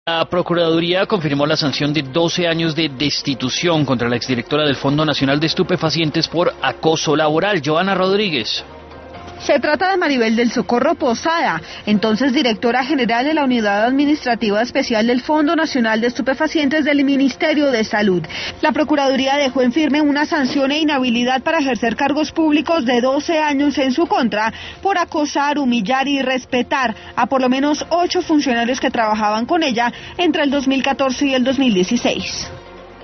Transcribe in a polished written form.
La Procuraduría confirmó la sanción de 12 años de destitución contra la exdirectora del Fondo Nacional de Estupefacientes por acoso laboral. Joana Rodríguez. Se trata de Maribel del Socorro Posada, entonces directora general de la Unidad Administrativa Especial del Fondo Nacional de Estupefacientes del Ministerio de Salud. La Procuraduría dejó en firme una sanción e inhabilidad para ejercer cargos públicos de 12 años en su contra por acosar, humillar y irrespetar a por lo menos 8 funcionarios que trabajaban con ella entre el 2014 y el 2016.